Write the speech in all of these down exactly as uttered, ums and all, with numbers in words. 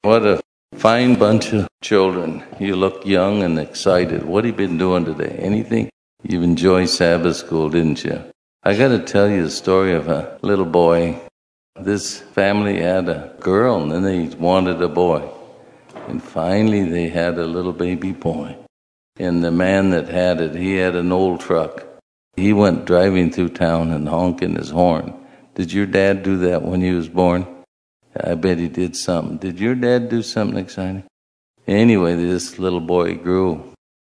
What a fine bunch of children. You look young and excited. What have you been doing today? Anything? You've enjoyed Sabbath school, didn't you? I got to tell you the story of a little boy. This family had a girl and then they wanted a boy. And finally they had a little baby boy. And the man that had it, he had an old truck. He went driving through town and honking his horn. Did your dad do that when he was born? I bet he did something. Did your dad do something exciting? Anyway, this little boy grew.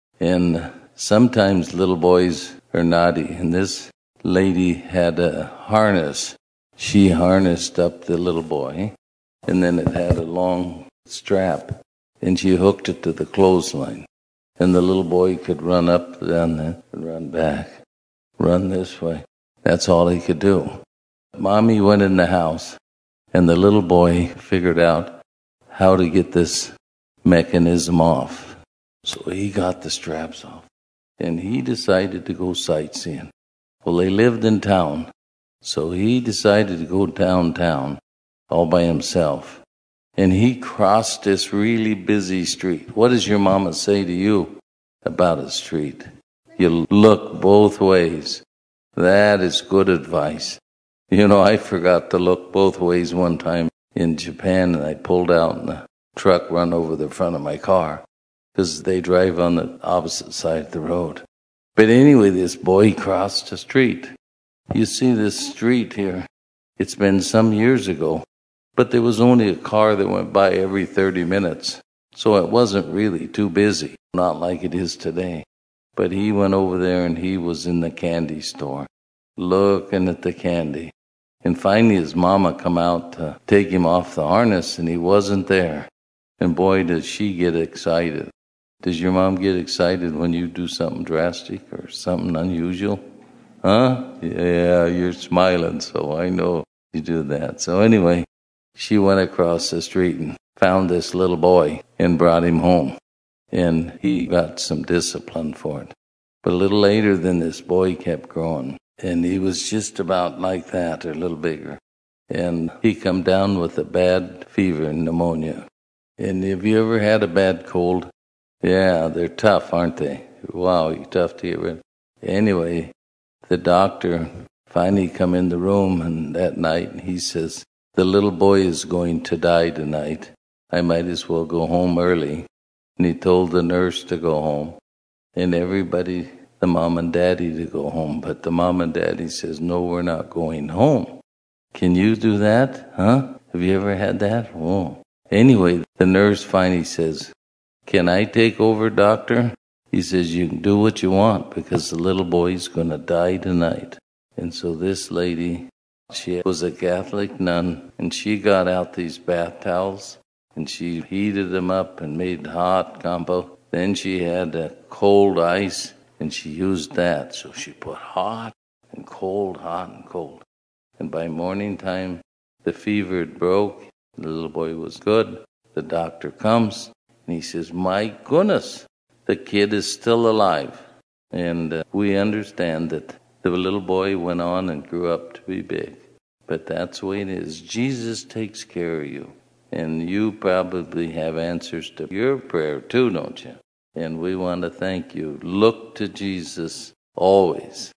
And sometimes little boys are naughty. And this lady had a harness. She harnessed up the little boy. And then it had a long strap. And she hooked it to the clothesline. And the little boy could run up down there and run back. Run this way. That's all he could do. Mommy went in the house. And the little boy figured out how to get this mechanism off. So he got the straps off. And he decided to go sightseeing. Well, they lived in town. So he decided to go downtown all by himself. And he crossed this really busy street. What does your mama say to you about a street? You look both ways. That is good advice. You know, I forgot to look both ways one time in Japan, and I pulled out and the truck run over the front of my car because they drive on the opposite side of the road. But anyway, this boy crossed the street. You see this street here, it's been some years ago, but there was only a car that went by every thirty minutes. So it wasn't really too busy, not like it is today. But he went over there and he was in the candy store, looking at the candy. And finally his mama come out to take him off the harness and he wasn't there. And boy, does she get excited. Does your mom get excited when you do something drastic or something unusual? Huh? Yeah, you're smiling, so I know you do that. So anyway, she went across the street and found this little boy and brought him home. And he got some discipline for it. But a little later, then this boy kept growing. And he was just about like that, or a little bigger. And he come down with a bad fever and pneumonia. And have you ever had a bad cold? Yeah, they're tough, aren't they? Wow, you're tough to get rid of. Anyway, the doctor finally come in the room and that night, and he says, the little boy is going to die tonight. I might as well go home early. And he told the nurse to go home. And everybody, the mom and daddy, to go home. But the mom and daddy says, no, we're not going home. Can you do that? Huh? Have you ever had that? Oh. Anyway, the nurse finally says, can I take over, doctor? He says, you can do what you want because the little boy's going to die tonight. And so this lady, she was a Catholic nun, and she got out these bath towels, and she heated them up and made hot combo. Then she had a cold ice, and she used that. So she put hot and cold, hot and cold. And by morning time, the fever had broke. The little boy was good. The doctor comes, and he says, my goodness, the kid is still alive. And uh, we understand that the little boy went on and grew up to be big. But that's the way it is. Jesus takes care of you. And you probably have answers to your prayer too, don't you? And we want to thank you. Look to Jesus always.